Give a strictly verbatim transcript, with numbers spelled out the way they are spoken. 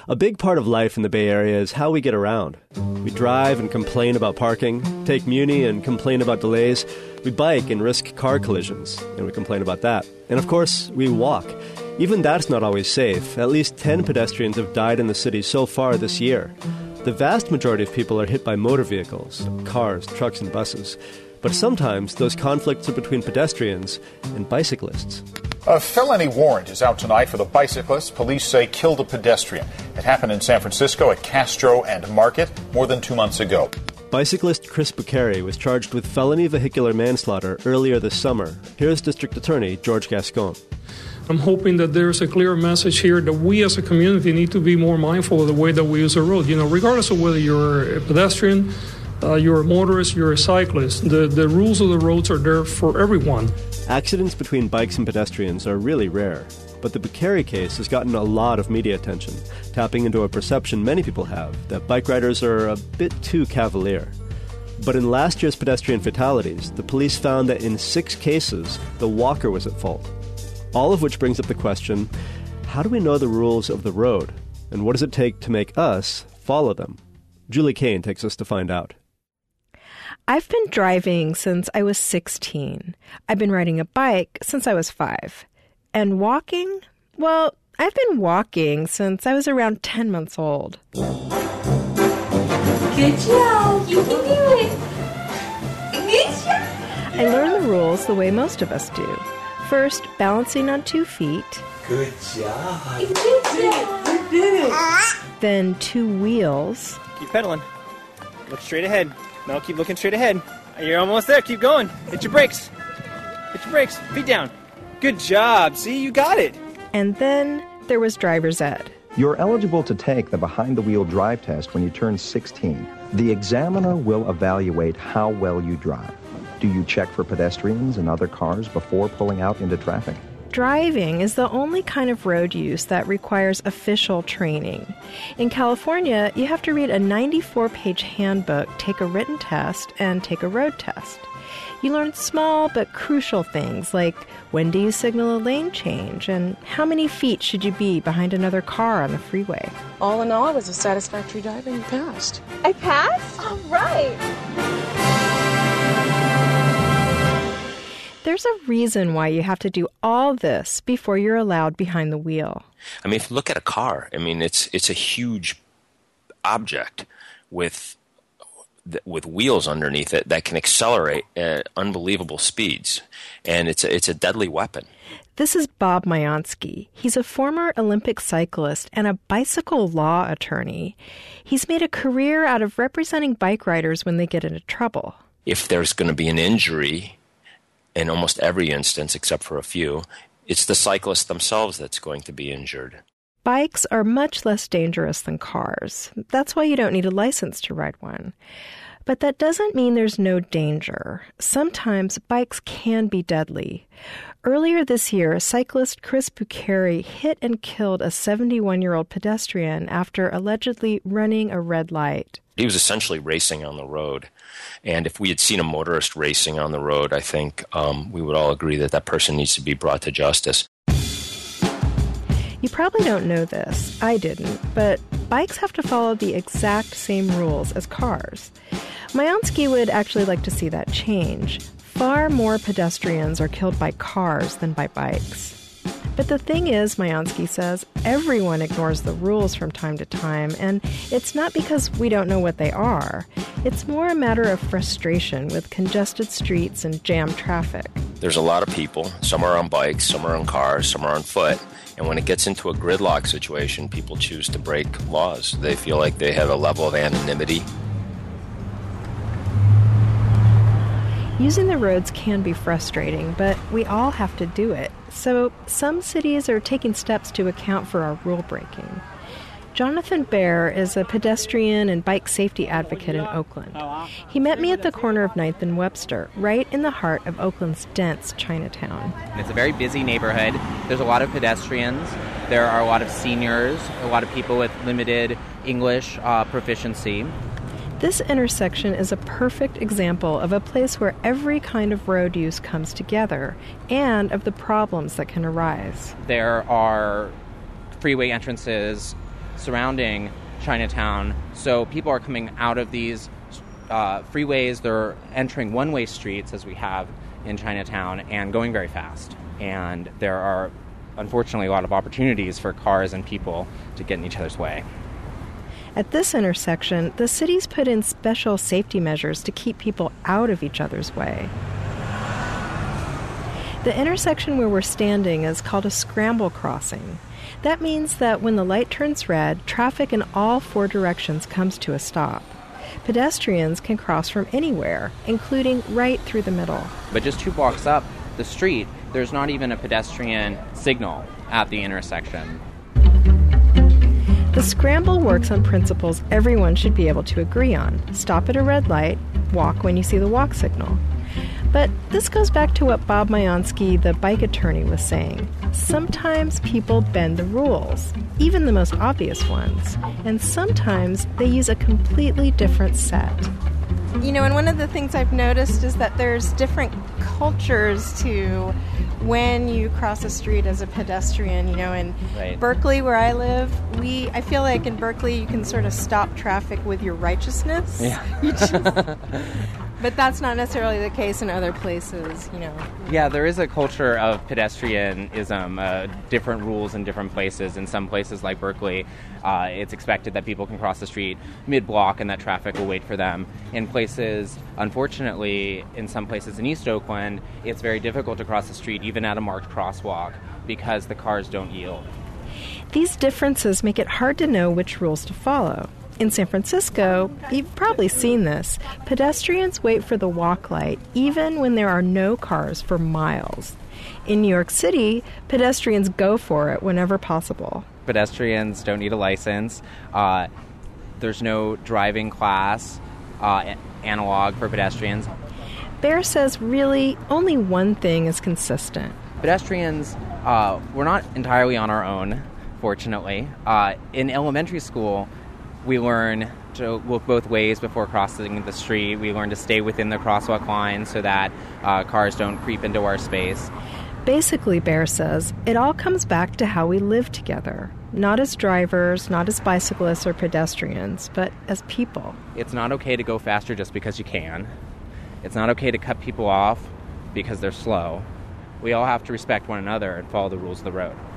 A big part of life in the Bay Area is how we get around. We drive and complain about parking, take Muni and complain about delays. We bike and risk car collisions, and we complain about that. And of course, we walk. Even that's not always safe. At least ten pedestrians have died in the city so far this year. The vast majority of people are hit by motor vehicles, cars, trucks, and buses. But sometimes those conflicts are between pedestrians and bicyclists. A felony warrant is out tonight for the bicyclist police say killed a pedestrian. It happened in San Francisco at Castro and Market more than two months ago. Bicyclist Chris Bucari was charged with felony vehicular manslaughter earlier this summer. Here's District Attorney George Gascon. I'm hoping that there's a clear message here that we as a community need to be more mindful of the way that we use the road. You know, regardless of whether you're a pedestrian, uh, you're a motorist, you're a cyclist, the, the rules of the roads are there for everyone. Accidents between bikes and pedestrians are really rare, but the Bucari case has gotten a lot of media attention, tapping into a perception many people have that bike riders are a bit too cavalier. But in last year's pedestrian fatalities, the police found that in six cases, the walker was at fault. All of which brings up the question, how do we know the rules of the road? And what does it take to make us follow them? Julie Kane takes us to find out. I've been driving since I was sixteen. I've been riding a bike since I was five. And walking? Well, I've been walking since I was around ten months old. Good job! You can do it! Good job! I learned the rules the way most of us do. First, balancing on two feet. Good job! Good job! You did it! Then two wheels. Keep pedaling. Look straight ahead. No, keep looking straight ahead. You're almost there. Keep going. Hit your brakes. Hit your brakes. Feet down. Good job. See, you got it. And then there was driver's ed. You're eligible to take the behind-the-wheel drive test when you turn sixteen. The examiner will evaluate how well you drive. Do you check for pedestrians and other cars before pulling out into traffic? Driving is the only kind of road use that requires official training. In California, you have to read a ninety-four page handbook, take a written test, and take a road test. You learn small but crucial things like when do you signal a lane change and how many feet should you be behind another car on the freeway. All in all, it was a satisfactory drive and you passed. I passed? All right. There's a reason why you have to do all this before you're allowed behind the wheel. I mean, if you look at a car, I mean, it's it's a huge object with with wheels underneath it that can accelerate at unbelievable speeds, and it's a, it's a deadly weapon. This is Bob Mayansky. He's a former Olympic cyclist and a bicycle law attorney. He's made a career out of representing bike riders when they get into trouble. If there's going to be an injury, in almost every instance, except for a few, it's the cyclists themselves that's going to be injured. Bikes are much less dangerous than cars. That's why you don't need a license to ride one. But that doesn't mean there's no danger. Sometimes bikes can be deadly. Earlier this year, cyclist Chris Bucari hit and killed a seventy-one-year-old pedestrian after allegedly running a red light. He was essentially racing on the road. And if we had seen a motorist racing on the road, I think um, we would all agree that that person needs to be brought to justice. You probably don't know this. I didn't. But bikes have to follow the exact same rules as cars. Mayansky would actually like to see that change. Far more pedestrians are killed by cars than by bikes. But the thing is, Mayansky says, everyone ignores the rules from time to time, and it's not because we don't know what they are. It's more a matter of frustration with congested streets and jammed traffic. There's a lot of people. Some are on bikes, some are on cars, some are on foot. And when it gets into a gridlock situation, people choose to break laws. They feel like they have a level of anonymity. Using the roads can be frustrating, but we all have to do it. So some cities are taking steps to account for our rule breaking. Jonathan Baer is a pedestrian and bike safety advocate in Oakland. He met me at the corner of ninth and Webster, right in the heart of Oakland's dense Chinatown. It's a very busy neighborhood. There's a lot of pedestrians. There are a lot of seniors, a lot of people with limited English uh, proficiency. This intersection is a perfect example of a place where every kind of road use comes together and of the problems that can arise. There are freeway entrances surrounding Chinatown. So people are coming out of these uh, freeways. They're entering one-way streets, as we have in Chinatown, and going very fast. And there are, unfortunately, a lot of opportunities for cars and people to get in each other's way. At this intersection, the city's put in special safety measures to keep people out of each other's way. The intersection where we're standing is called a scramble crossing. That means that when the light turns red, traffic in all four directions comes to a stop. Pedestrians can cross from anywhere, including right through the middle. But just two blocks up the street, there's not even a pedestrian signal at the intersection. The scramble works on principles everyone should be able to agree on. Stop at a red light, walk when you see the walk signal. But this goes back to what Bob Mayansky, the bike attorney, was saying. Sometimes people bend the rules, even the most obvious ones, and sometimes they use a completely different set. You know, and one of the things I've noticed is that there's different cultures to when you cross a street as a pedestrian. You know, in right. Berkeley, where I live, we I feel like in Berkeley you can sort of stop traffic with your righteousness. Yeah. You just, but that's not necessarily the case in other places, you know. Yeah, there is a culture of pedestrianism, uh, different rules in different places. In some places like Berkeley, uh, it's expected that people can cross the street mid-block and that traffic will wait for them. In places, unfortunately, in some places in East Oakland, it's very difficult to cross the street, even at a marked crosswalk, because the cars don't yield. These differences make it hard to know which rules to follow. In San Francisco, you've probably seen this. Pedestrians wait for the walk light even when there are no cars for miles. In New York City, pedestrians go for it whenever possible. Pedestrians don't need a license. Uh, there's no driving class uh, analog for pedestrians. Bear says really only one thing is consistent. Pedestrians, uh, we're not entirely on our own, fortunately. Uh, in elementary school, we learn to look both ways before crossing the street. We learn to stay within the crosswalk line so that uh, cars don't creep into our space. Basically, Bear says, it all comes back to how we live together. Not as drivers, not as bicyclists or pedestrians, but as people. It's not okay to go faster just because you can. It's not okay to cut people off because they're slow. We all have to respect one another and follow the rules of the road.